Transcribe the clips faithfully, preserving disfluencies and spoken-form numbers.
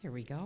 Here we go.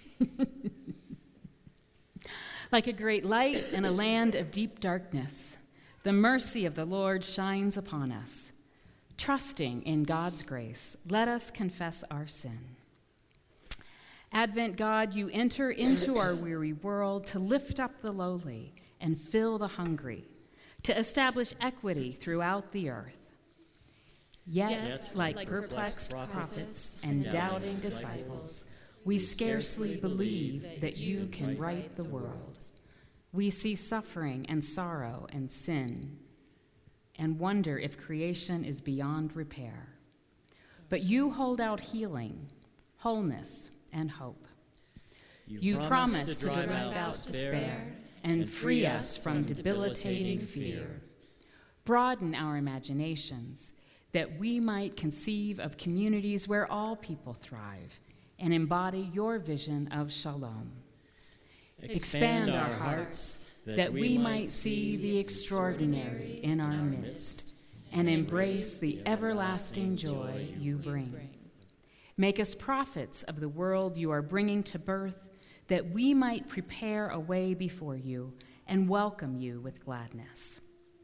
Like a great light in a land of deep darkness, the mercy of the Lord shines upon us. Trusting in God's grace, let us confess our sin. Advent God, you enter into our weary world to lift up the lowly and fill the hungry, to establish equity throughout the earth. Yet, Yet like, like perplexed prophets, prophets and doubting disciples, we scarcely believe that you can right the world. We see suffering and sorrow and sin, and wonder if creation is beyond repair. But you hold out healing, wholeness, and hope. You, you promise to drive, to drive out despair and free us from debilitating fear. Broaden our imaginations that we might conceive of communities where all people thrive and embody your vision of shalom. Expand our hearts that we might see the extraordinary in our midst and embrace the everlasting joy you bring. Make us prophets of the world you are bringing to birth, that we might prepare a way before you and welcome you with gladness.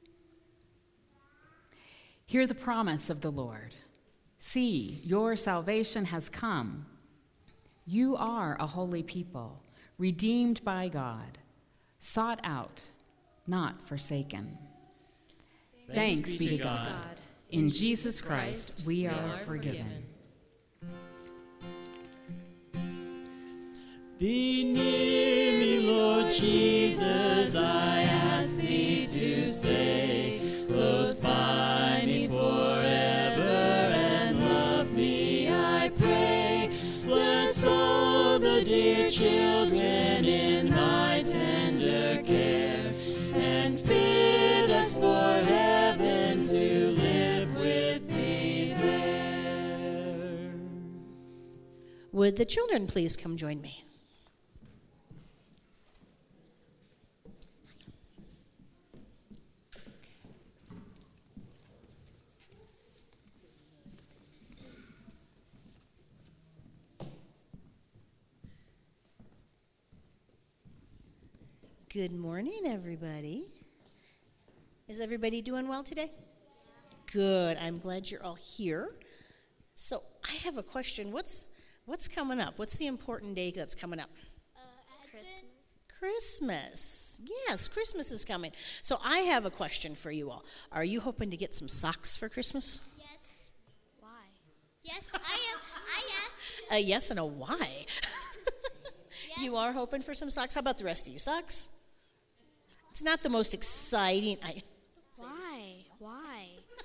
Hear the promise of the Lord. See, your salvation has come. You are a holy people, redeemed by God, sought out, not forsaken. Thanks, Thanks be to God. God. In Jesus Christ we are forgiven. Be near me, Lord Jesus, I ask thee to stay close by me forever and love me, I pray. Bless all the dear children in thy tender care, and fit us for heaven to live with thee there. Would the children please come join me? Good morning, everybody. Is everybody doing well today? Good. I'm glad you're all here. So I have a question. What's what's coming up? What's the important day that's coming up? Uh, Christmas. Christmas. Yes, Christmas is coming. So I have a question for you all. Are you hoping to get some socks for Christmas? Yes. Why? Yes, I am. I yes. A yes and a why. Yes. You are hoping for some socks. How about the rest of you? Socks? It's not the most exciting. I, Why? Why?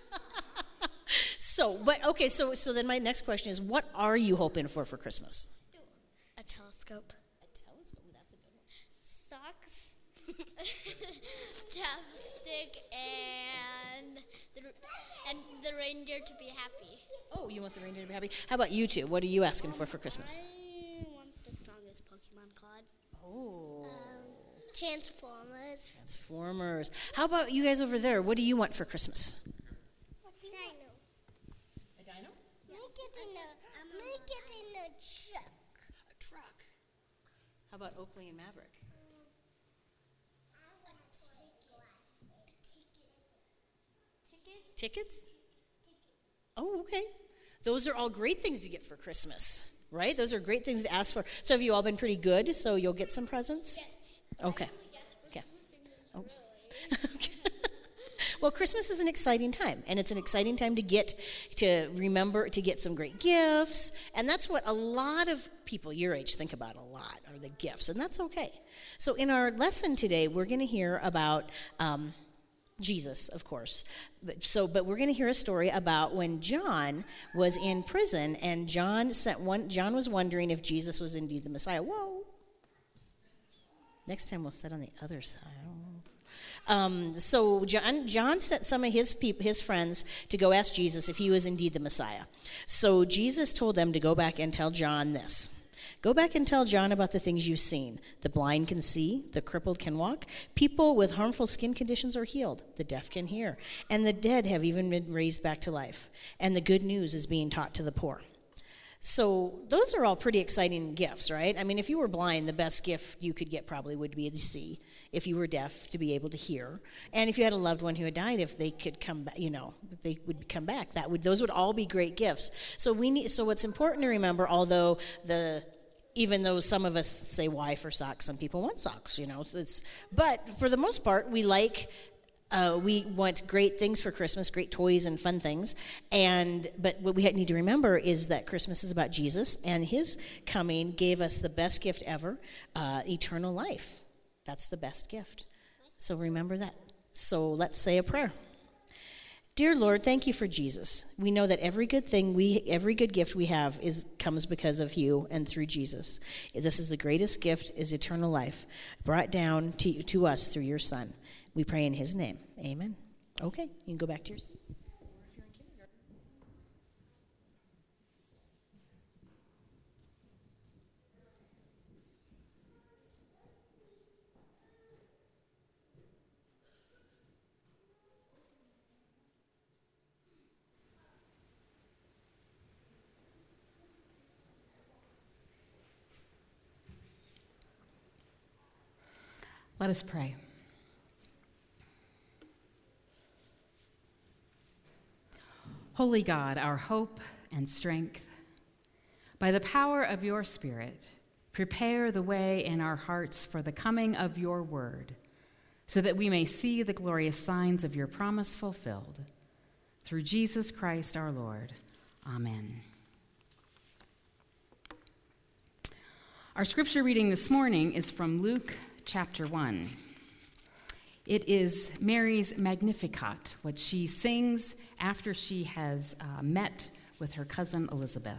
so, but okay. So, so then my next question is, what are you hoping for for Christmas? A telescope. A telescope. That's a good one. Socks. Chapstick and the, and the reindeer to be happy. Oh, you want the reindeer to be happy? How about you two? What are you asking for for Christmas? I want the strongest Pokemon card. Oh. Um, Transformers. Transformers. How about you guys over there? What do you want for Christmas? A dino. A dino? Make it in a, make it in a truck. A truck. How about Oakley and Maverick? Tickets. Tickets? Oh, okay. Those are all great things to get for Christmas, right? Those are great things to ask for. So have you all been pretty good? So you'll get some presents? Yes. Okay. Okay. Oh. Okay. Well, Christmas is an exciting time, and it's an exciting time to get to remember to get some great gifts, and that's what a lot of people your age think about a lot are the gifts, and that's okay. So in our lesson today, we're going to hear about um, Jesus, of course. But, so, but we're going to hear a story about when John was in prison, and John sent one. John was wondering if Jesus was indeed the Messiah. Whoa. Next time we'll sit on the other side. Um, so John, John sent some of his peop, his friends to go ask Jesus if he was indeed the Messiah. So Jesus told them to go back and tell John this. Go back and tell John about the things you've seen. The blind can see, the crippled can walk, people with harmful skin conditions are healed, the deaf can hear, and the dead have even been raised back to life. And the good news is being taught to the poor. So those are all pretty exciting gifts, right? I mean, if you were blind, the best gift you could get probably would be to see. If you were deaf, to be able to hear. And if you had a loved one who had died, if they could come back, you know, if they would come back, that would those would all be great gifts. So we need. So what's important to remember, although the even though some of us say why for socks, some people want socks, you know. So it's but for the most part, we like. Uh, we want great things for Christmas, great toys and fun things. And but what we need to remember is that Christmas is about Jesus, and his coming gave us the best gift ever, uh, eternal life. That's the best gift. So remember that. So let's say a prayer. Dear Lord, thank you for Jesus. We know that every good thing, we every good gift we have is comes because of you and through Jesus. This is the greatest gift, is eternal life, brought down to, to us through your Son. We pray in his name. Amen. Okay, you can go back to your seats. Let us pray. Holy God, our hope and strength, by the power of your Spirit, prepare the way in our hearts for the coming of your word, so that we may see the glorious signs of your promise fulfilled. Through Jesus Christ our Lord. Amen. Our scripture reading this morning is from Luke chapter one. It is Mary's Magnificat, what she sings after she has uh, met with her cousin Elizabeth.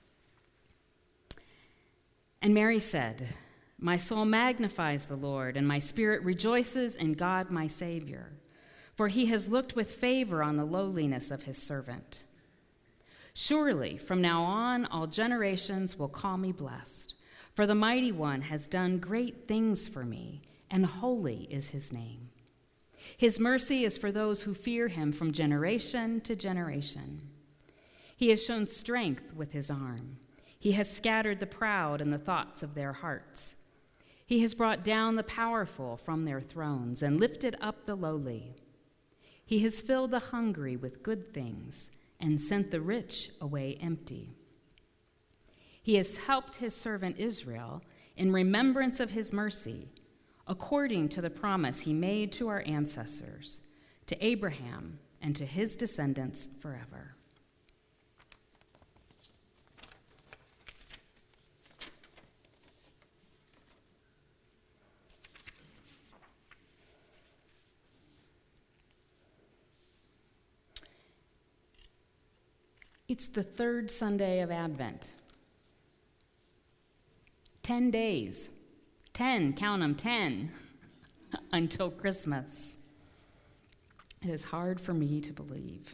And Mary said, "My soul magnifies the Lord, and my spirit rejoices in God my Savior, for he has looked with favor on the lowliness of his servant. Surely from now on all generations will call me blessed, for the Mighty One has done great things for me, and holy is his name. His mercy is for those who fear him from generation to generation. He has shown strength with his arm. He has scattered the proud in the thoughts of their hearts. He has brought down the powerful from their thrones and lifted up the lowly. He has filled the hungry with good things and sent the rich away empty. He has helped his servant Israel in remembrance of his mercy, according to the promise he made to our ancestors, to Abraham and to his descendants forever." It's the third Sunday of Advent. Ten days. Ten, count them, ten, until Christmas. It is hard for me to believe.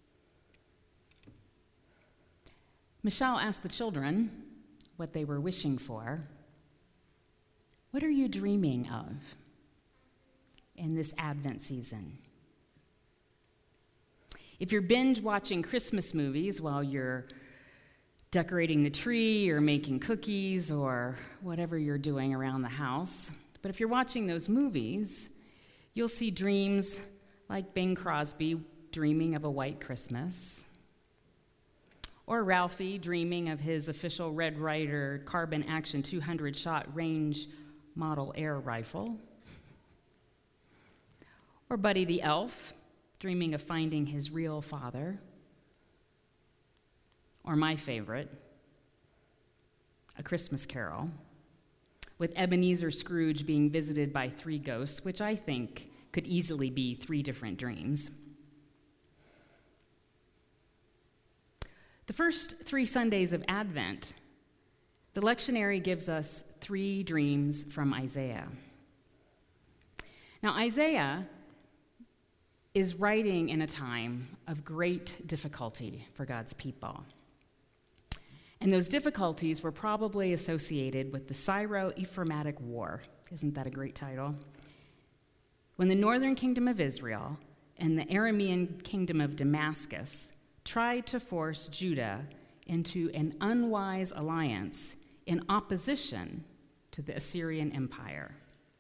Michelle asked the children what they were wishing for. What are you dreaming of in this Advent season? If you're binge watching Christmas movies while you're decorating the tree or making cookies or whatever you're doing around the house, but if you're watching those movies, you'll see dreams like Bing Crosby dreaming of a white Christmas, or Ralphie dreaming of his official Red Ryder carbon action two hundred shot range model air rifle, or Buddy the Elf dreaming of finding his real father, or my favorite, A Christmas Carol, with Ebenezer Scrooge being visited by three ghosts, which I think could easily be three different dreams. The first three Sundays of Advent, the lectionary gives us three dreams from Isaiah. Now, Isaiah is writing in a time of great difficulty for God's people. And those difficulties were probably associated with the Syro-Ephraimitic War. Isn't that a great title? When the northern kingdom of Israel and the Aramean kingdom of Damascus tried to force Judah into an unwise alliance in opposition to the Assyrian Empire.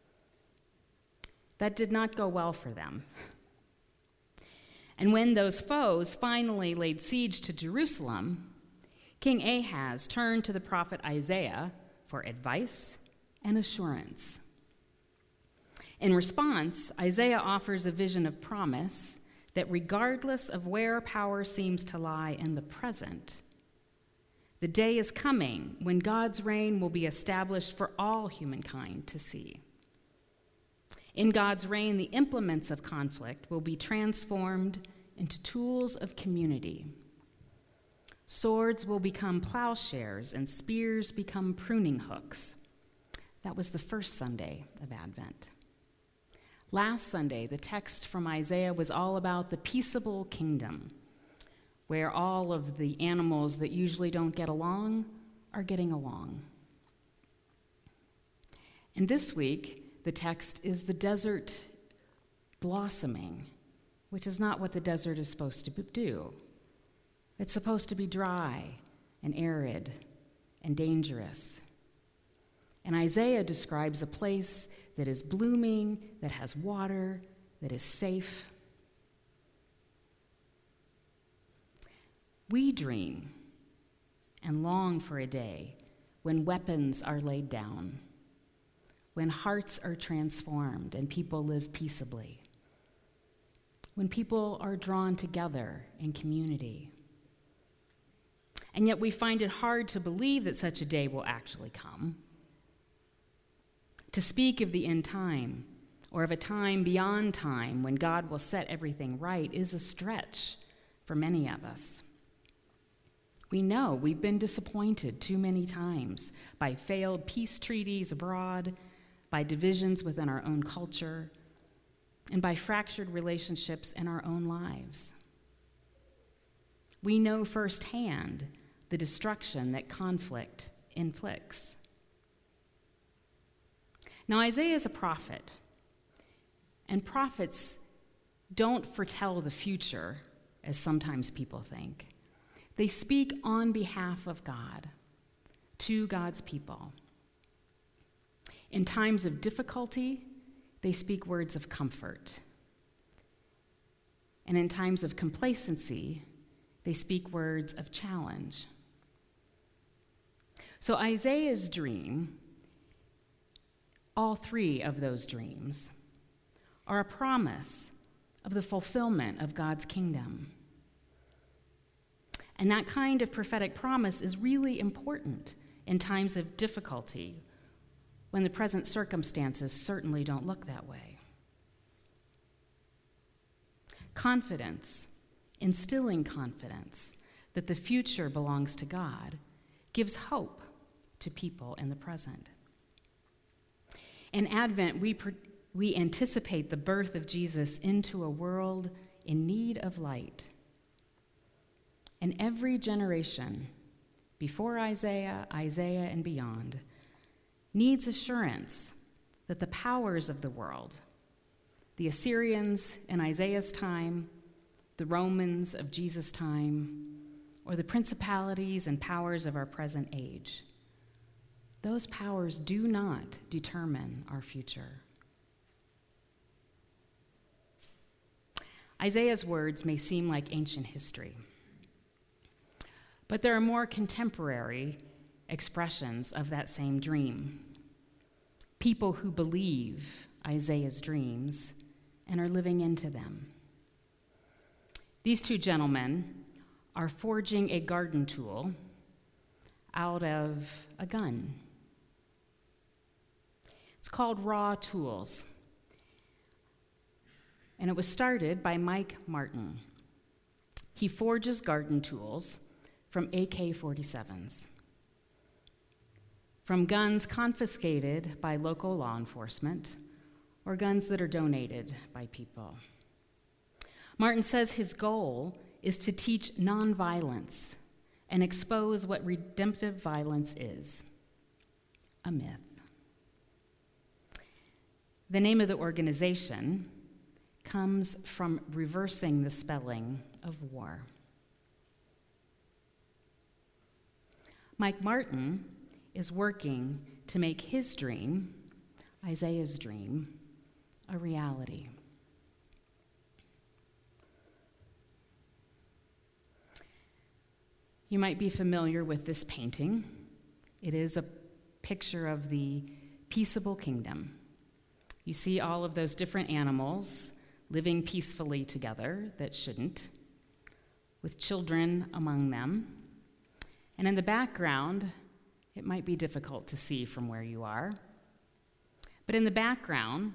That did not go well for them. And when those foes finally laid siege to Jerusalem, King Ahaz turned to the prophet Isaiah for advice and assurance. In response, Isaiah offers a vision of promise that regardless of where power seems to lie in the present, the day is coming when God's reign will be established for all humankind to see. In God's reign, the implements of conflict will be transformed into tools of community. Swords will become plowshares and spears become pruning hooks. That was the first Sunday of Advent. Last Sunday, the text from Isaiah was all about the peaceable kingdom, where all of the animals that usually don't get along are getting along. And this week, the text is the desert blossoming, which is not what the desert is supposed to do. It's supposed to be dry and arid and dangerous. And Isaiah describes a place that is blooming, that has water, that is safe. We dream and long for a day when weapons are laid down, when hearts are transformed and people live peaceably, when people are drawn together in community. And yet we find it hard to believe that such a day will actually come. To speak of the end time, or of a time beyond time when God will set everything right, is a stretch for many of us. We know we've been disappointed too many times by failed peace treaties abroad, by divisions within our own culture, and by fractured relationships in our own lives. We know firsthand the destruction that conflict inflicts. Now, Isaiah is a prophet, and prophets don't foretell the future, as sometimes people think. They speak on behalf of God, to God's people. In times of difficulty, they speak words of comfort. And in times of complacency, they speak words of challenge. So Isaiah's dream, all three of those dreams, are a promise of the fulfillment of God's kingdom. And that kind of prophetic promise is really important in times of difficulty, when the present circumstances certainly don't look that way. Confidence, instilling confidence that the future belongs to God, gives hope to people in the present. In Advent, we, pre- we anticipate the birth of Jesus into a world in need of light. And every generation, before Isaiah, Isaiah, and beyond, needs assurance that the powers of the world, the Assyrians in Isaiah's time, the Romans of Jesus' time, or the principalities and powers of our present age, those powers do not determine our future. Isaiah's words may seem like ancient history, but there are more contemporary expressions of that same dream. People who believe Isaiah's dreams and are living into them. These two gentlemen are forging a garden tool out of a gun. It's called Raw Tools, and it was started by Mike Martin. He forges garden tools from A K forty-sevens, from guns confiscated by local law enforcement, or guns that are donated by people. Martin says his goal is to teach nonviolence and expose what redemptive violence is, a myth. The name of the organization comes from reversing the spelling of war. Mike Martin is working to make his dream, Isaiah's dream, a reality. You might be familiar with this painting. It is a picture of the peaceable kingdom. You see all of those different animals living peacefully together that shouldn't, with children among them. And in the background, it might be difficult to see from where you are, but in the background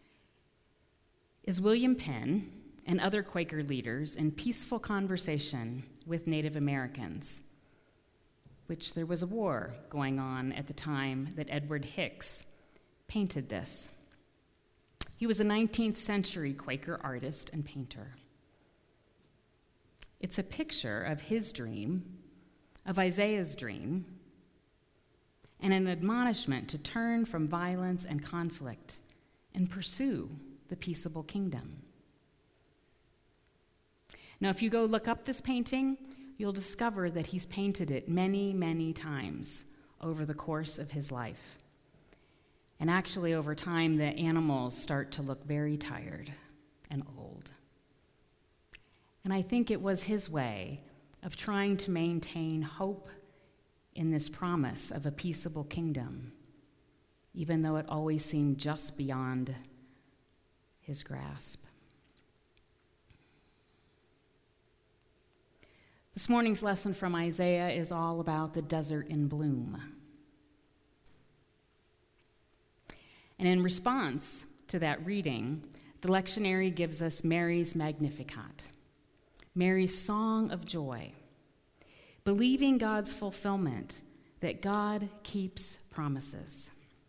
is William Penn and other Quaker leaders in peaceful conversation with Native Americans, which there was a war going on at the time that Edward Hicks painted this. He was a nineteenth century Quaker artist and painter. It's a picture of his dream, of Isaiah's dream, and an admonishment to turn from violence and conflict and pursue the peaceable kingdom. Now, if you go look up this painting, you'll discover that he's painted it many, many times over the course of his life. And actually, over time, the animals start to look very tired and old. And I think it was his way of trying to maintain hope in this promise of a peaceable kingdom, even though it always seemed just beyond his grasp. This morning's lesson from Isaiah is all about the desert in bloom. And in response to that reading, the lectionary gives us Mary's Magnificat, Mary's song of joy, believing God's fulfillment, that God keeps promises.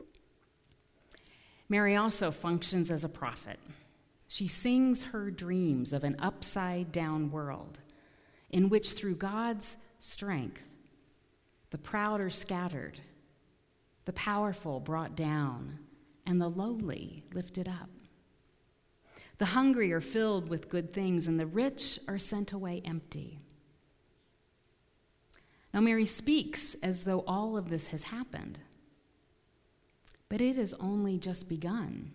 Mary also functions as a prophet. She sings her dreams of an upside-down world in which, through God's strength, the proud are scattered, the powerful brought down, and the lowly lifted up. The hungry are filled with good things, and the rich are sent away empty. Now, Mary speaks as though all of this has happened, but it has only just begun.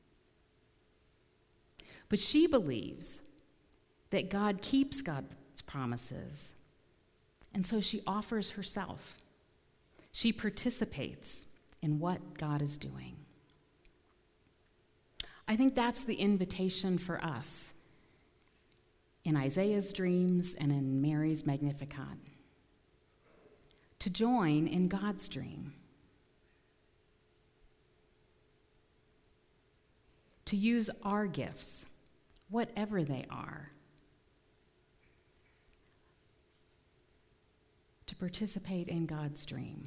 But she believes that God keeps God's promises, and so she offers herself. She participates in what God is doing. I think that's the invitation for us in Isaiah's dreams and in Mary's Magnificat, to join in God's dream, to use our gifts, whatever they are, to participate in God's dream.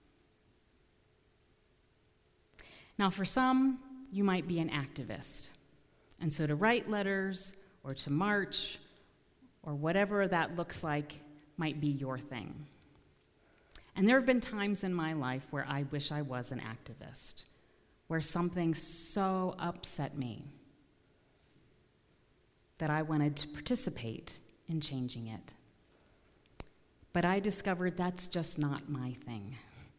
Now, for some, you might be an activist, and so to write letters or to march or whatever that looks like might be your thing. And there have been times in my life where I wish I was an activist, where something so upset me that I wanted to participate in changing it. But I discovered that's just not my thing.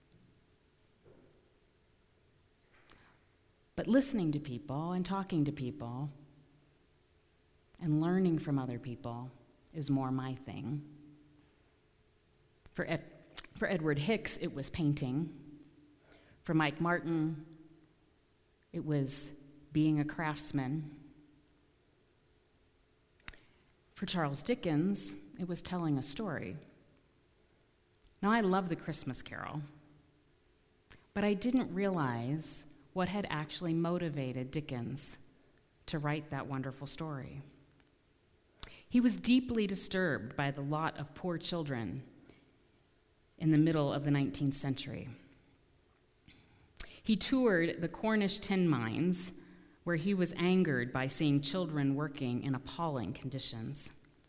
But listening to people and talking to people and learning from other people is more my thing. For, Ed, for Edward Hicks, it was painting. For Mike Martin, it was being a craftsman. For Charles Dickens, it was telling a story. Now, I love The Christmas Carol, but I didn't realize what had actually motivated Dickens to write that wonderful story. He was deeply disturbed by the lot of poor children in the middle of the nineteenth century. He toured the Cornish tin mines, where he was angered by seeing children working in appalling conditions.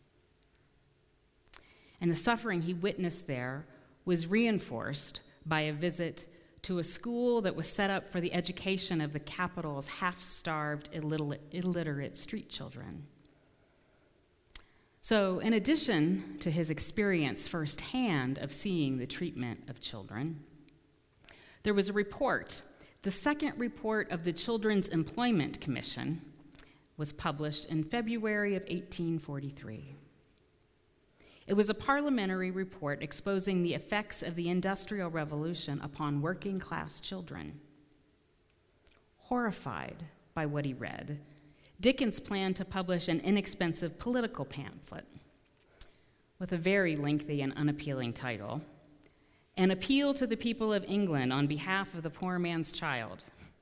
And the suffering he witnessed there was reinforced by a visit to a school that was set up for the education of the capital's half-starved, illiterate street children. So, in addition to his experience firsthand of seeing the treatment of children, there was a report. The second report of the Children's Employment Commission was published in February of eighteen forty-three. It was a parliamentary report exposing the effects of the Industrial Revolution upon working class children. Horrified by what he read, Dickens planned to publish an inexpensive political pamphlet with a very lengthy and unappealing title, An Appeal to the People of England on Behalf of the Poor Man's Child.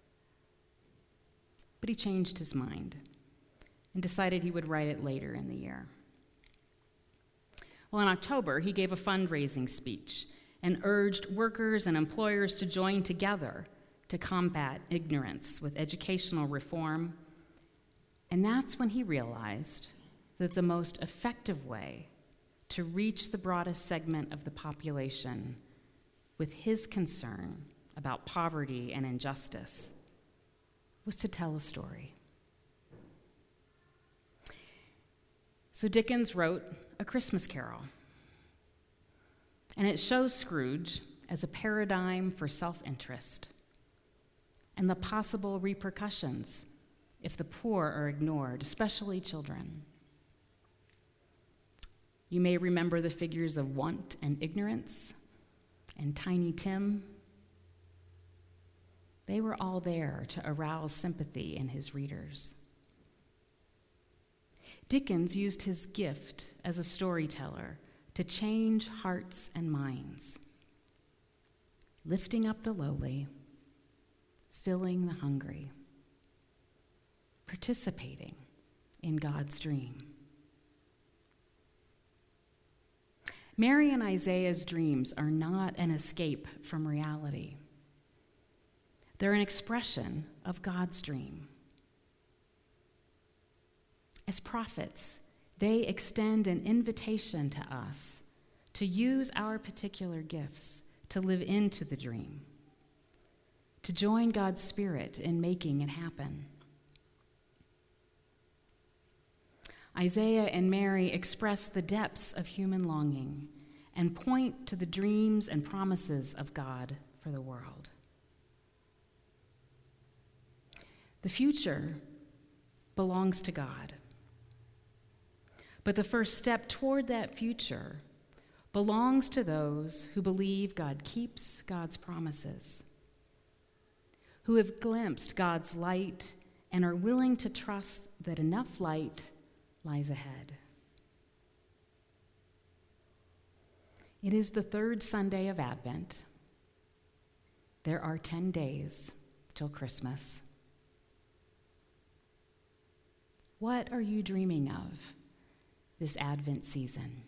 But he changed his mind and decided he would write it later in the year. Well, in October, he gave a fundraising speech and urged workers and employers to join together to combat ignorance with educational reform. And that's when he realized that the most effective way to reach the broadest segment of the population with his concern about poverty and injustice was to tell a story. So Dickens wrote A Christmas Carol, and it shows Scrooge as a paradigm for self-interest and the possible repercussions if the poor are ignored, especially children. You may remember the figures of Want and Ignorance and Tiny Tim. They were all there to arouse sympathy in his readers. Dickens used his gift as a storyteller to change hearts and minds, lifting up the lowly, filling the hungry, participating in God's dream. Mary and Isaiah's dreams are not an escape from reality. They're an expression of God's dream. As prophets, they extend an invitation to us to use our particular gifts to live into the dream, to join God's Spirit in making it happen. Isaiah and Mary express the depths of human longing and point to the dreams and promises of God for the world. The future belongs to God. But the first step toward that future belongs to those who believe God keeps God's promises, who have glimpsed God's light and are willing to trust that enough light lies ahead. It is the third Sunday of Advent. There are ten days till Christmas. What are you dreaming of this Advent season?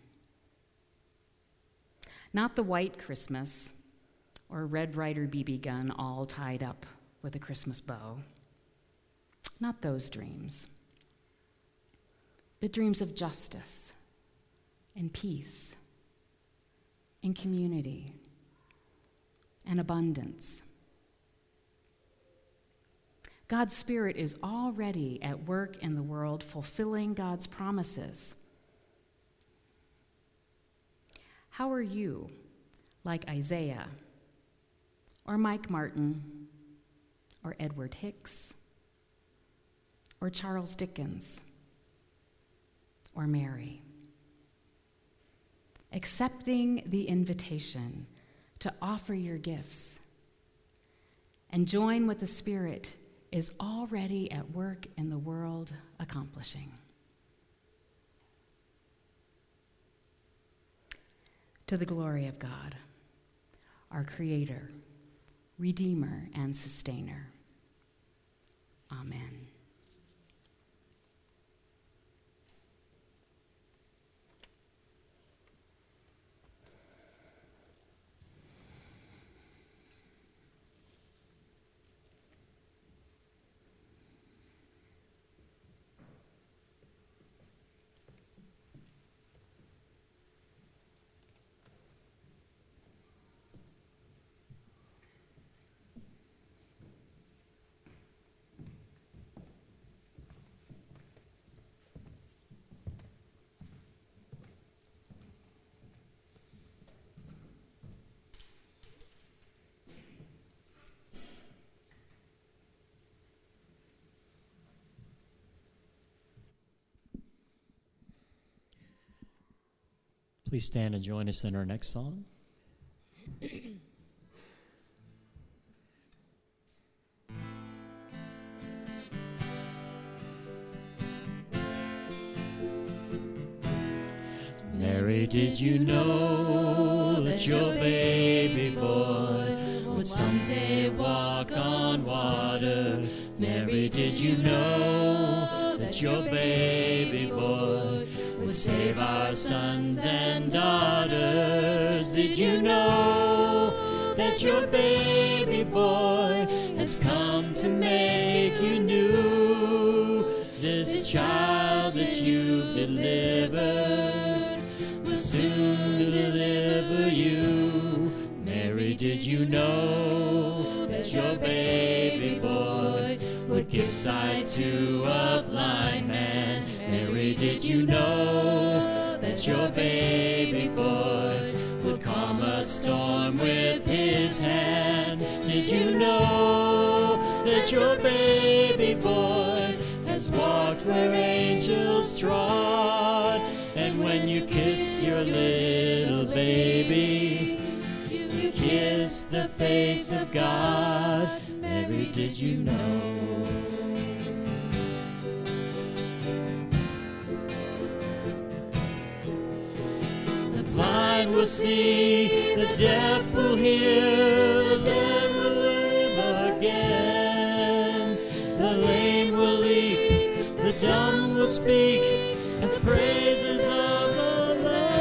Not the white Christmas or Red Ryder B B gun all tied up with a Christmas bow. Not those dreams, but dreams of justice and peace and community and abundance. God's Spirit is already at work in the world, fulfilling God's promises. How are you, like Isaiah, or Mike Martin, or Edward Hicks, or Charles Dickens, or Mary? Accepting the invitation to offer your gifts and join what the Spirit is already at work in the world accomplishing. To the glory of God, our Creator, Redeemer, and Sustainer. Amen. Please stand and join us in our next song. Mary, did you know that your baby boy would someday walk on water? Mary, did you know that your baby boy would save our sons and daughters? Did you know that your baby boy has come to make you new? This child that you've delivered will soon deliver you. Mary, did you know that your baby boy would give sight to a blind man? Mary, did you know that your baby boy would calm a storm with his hand? Did you know that your baby boy has walked where angels trod? And when you kiss your little baby, you kiss the face of God. Mary, did you know? The blind will see, the deaf will hear, the dead will live again. The lame will leap, the dumb will speak, and the praises of the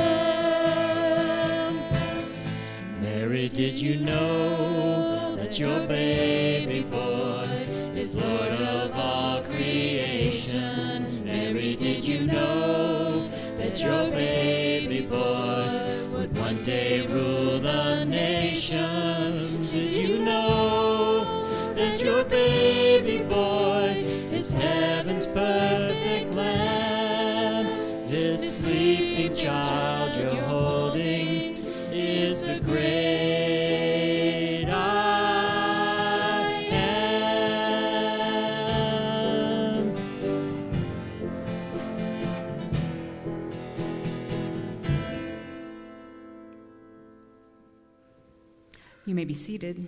Lamb. Mary, did you know that your baby boy is Lord of all creation? Mary, did you know that your baby boy would one day rule the nations? Did you know that your baby boy is heaven's perfect Lamb? This sleeping child you're holding is the great I am. You may be seated.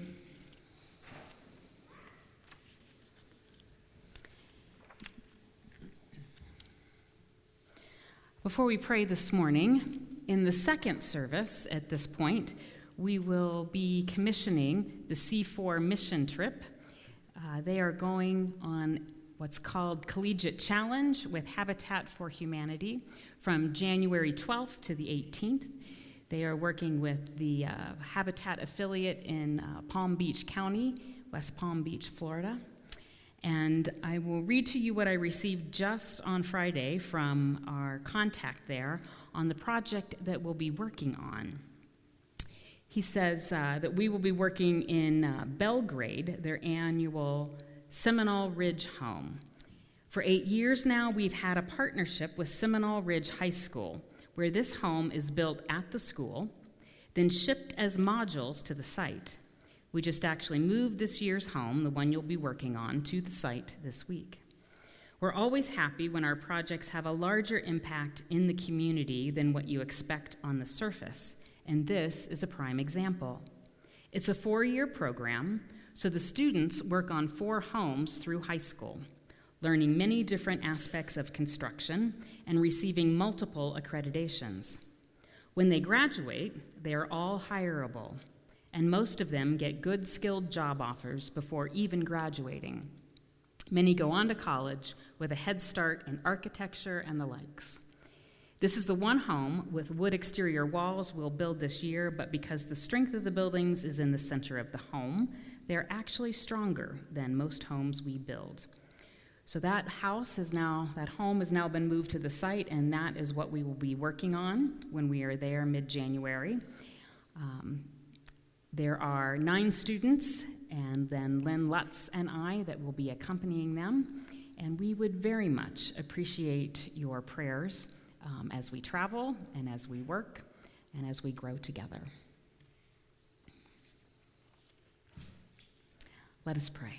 Before we pray this morning, in the second service at this point, we will be commissioning the C four mission trip. Uh, they are going on what's called Collegiate Challenge with Habitat for Humanity from January twelfth to the eighteenth. They are working with the uh, Habitat affiliate in uh, Palm Beach County, West Palm Beach, Florida. And I will read to you what I received just on Friday from our contact there on the project that we'll be working on. He says uh, that we will be working in uh, Belgrade, their annual Seminole Ridge home. For eight years now, we've had a partnership with Seminole Ridge High School, where this home is built at the school, then shipped as modules to the site. We just actually moved this year's home, the one you'll be working on, to the site this week. We're always happy when our projects have a larger impact in the community than what you expect on the surface, and this is a prime example. It's a four-year program, so the students work on four homes through high school, learning many different aspects of construction and receiving multiple accreditations. When they graduate, they are all hireable, and most of them get good skilled job offers before even graduating. Many go on to college with a head start in architecture and the likes. This is the one home with wood exterior walls we'll build this year, but because the strength of the buildings is in the center of the home, they're actually stronger than most homes we build. So that house is now, that home has now been moved to the site, and that is what we will be working on when we are there mid-January. Um, There are nine students, and then Lynn Lutz and I that will be accompanying them, and we would very much appreciate your prayers um, as we travel and as we work and as we grow together. Let us pray.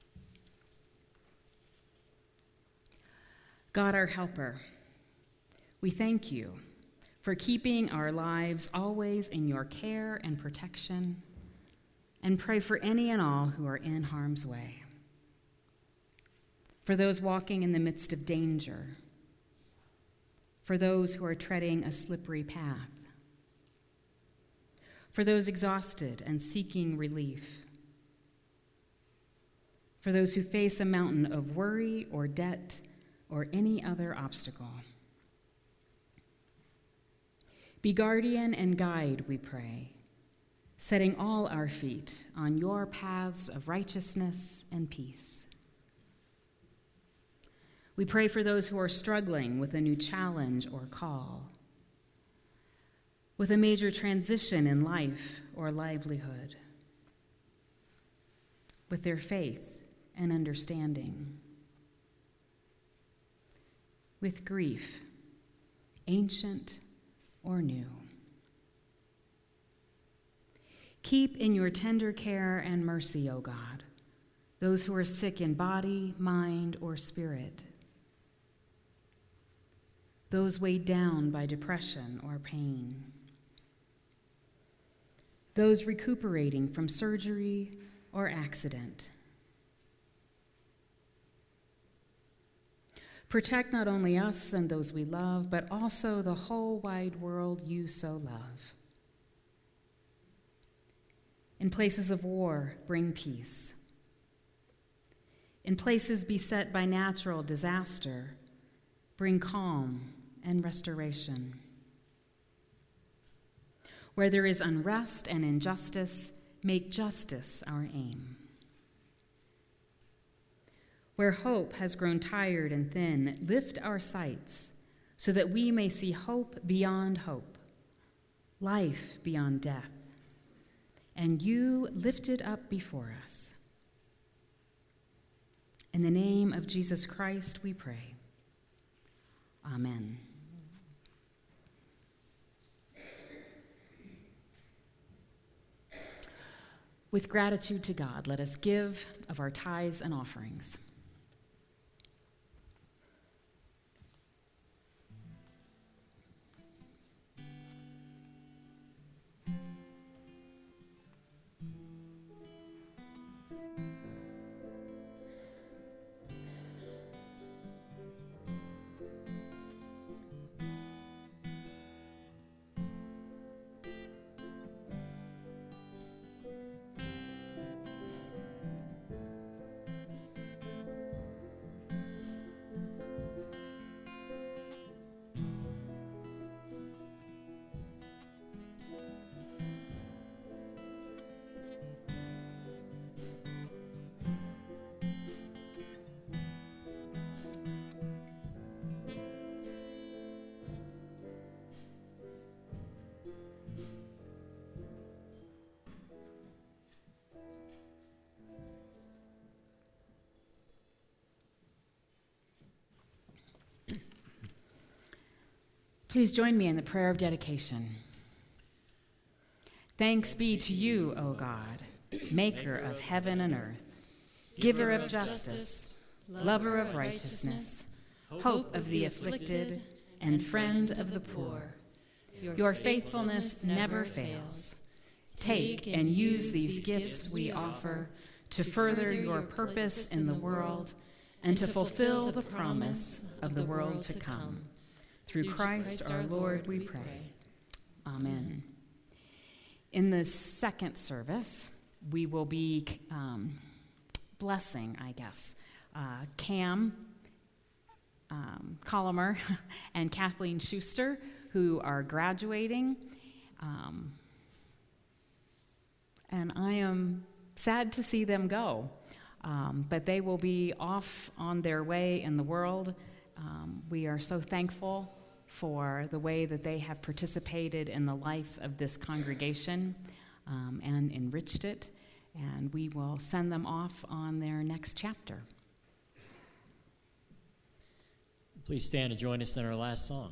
God, our helper, We thank you for keeping our lives always in your care and protection, and pray for any and all who are in harm's way. For those walking in the midst of danger, for those who are treading a slippery path, for those exhausted and seeking relief, for those who face a mountain of worry or debt or any other obstacle. Be guardian and guide, we pray, setting all our feet on your paths of righteousness and peace. We pray for those who are struggling with a new challenge or call, with a major transition in life or livelihood, with their faith and understanding, with grief, ancient or new. Keep in your tender care and mercy, O God, those who are sick in body, mind, or spirit, those weighed down by depression or pain, those recuperating from surgery or accident. Protect not only us and those we love, but also the whole wide world you so love. In places of war, bring peace. In places beset by natural disaster, bring calm and restoration. Where there is unrest and injustice, make justice our aim. Where hope has grown tired and thin, lift our sights so that we may see hope beyond hope, life beyond death, and you lifted up before us. In the name of Jesus Christ we pray. Amen. With gratitude to God, let us give of our tithes and offerings. Please join me in the prayer of dedication. Thanks be to you, O God, maker of heaven and earth, giver of justice, lover of righteousness, hope of the afflicted, and friend of the poor. Your faithfulness never fails. Take and use these gifts we offer to further your purpose in the world and to fulfill the promise of the world to come. Through Christ our Lord we pray. Amen. In the second service, we will be um, blessing, I guess, uh, Cam um, Colomer and Kathleen Schuster, who are graduating. Um, and I am sad to see them go, um, but they will be off on their way in the world. Um, we are so thankful for the way that they have participated in the life of this congregation um, and enriched it, and we will send them off on their next chapter. Please stand and join us in our last song.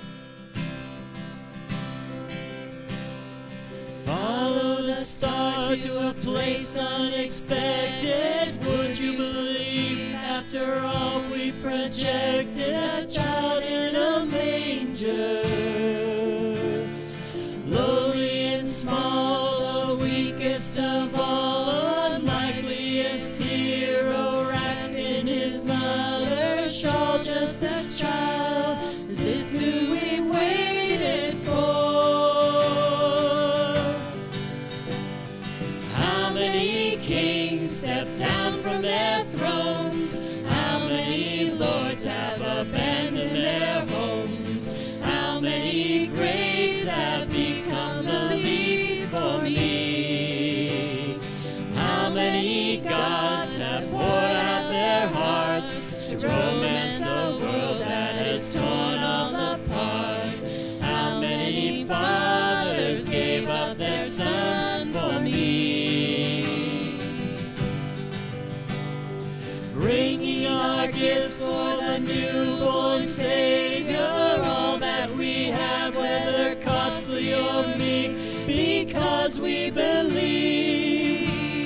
Follow the star to a place unexpected. Would you believe after all we projected a child in a manger? Lowly and small, the weakest of all, unlikeliest hero wrapped in his mother's shawl, just a child. Is this who we've waited for? How many kings step down from their thrones? How many lords have abandoned their homes? How many greats have become the least for me? How many gods have poured out their hearts to romance a world that has torn us apart? How many fathers gave up their sons for me? Bringing our gifts for the newborn Savior, all that we have, whether costly or meek, because we believe.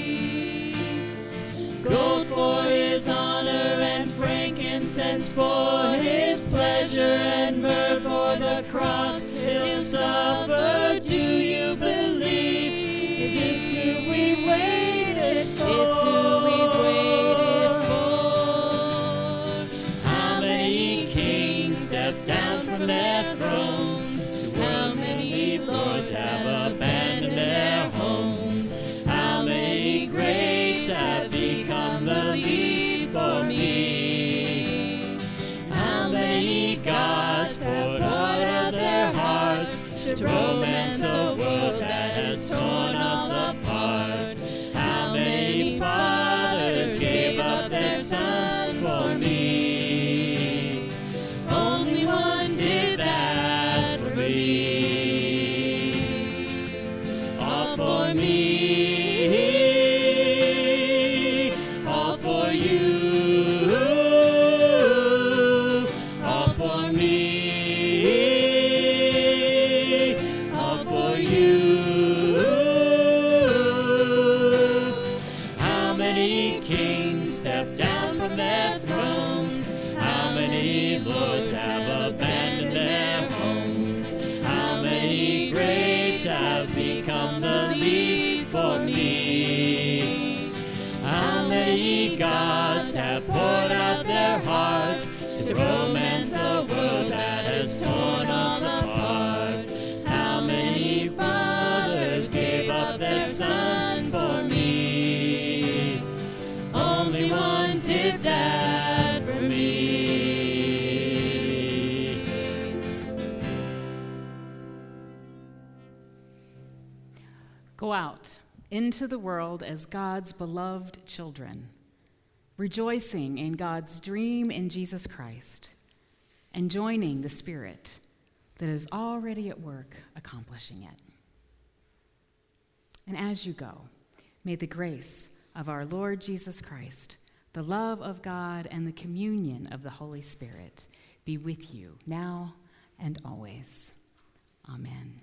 Gold for his honor and frankincense for his pleasure, and myrrh for the cross he'll suffer. Do you believe? Is this who we've waited for? It's who we've waited for. How many kings step down from their thrones? How many lords have abandoned their homes? How many greats have become the least for me? How many gods poured out their hearts to romance a world that has torn us apart? How many fathers gave up their sons for me? Only one did that for me. All for me. All for you. All for me. All for you. How many kings step down from their thrones? How many lords have abandoned their homes? How many greats have become the least for me? How many gods have poured out their hearts to romance a world that has torn us apart? How many fathers gave up their sons for me? Only one did that for me. Go out into the world as God's beloved children, rejoicing in God's dream in Jesus Christ, and joining the Spirit that is already at work accomplishing it. And as you go, may the grace of our Lord Jesus Christ, the love of God, and the communion of the Holy Spirit be with you now and always. Amen.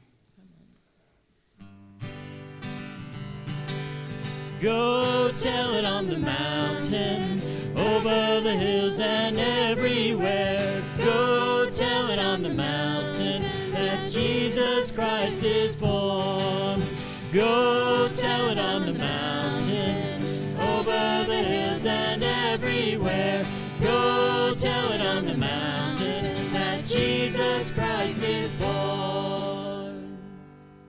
Go tell it on the mountain, over the hills and everywhere. Go tell it on the mountain that Jesus Christ is born. Go tell it on the mountain, over the hills and everywhere. Go tell it on the mountain that Jesus Christ is born.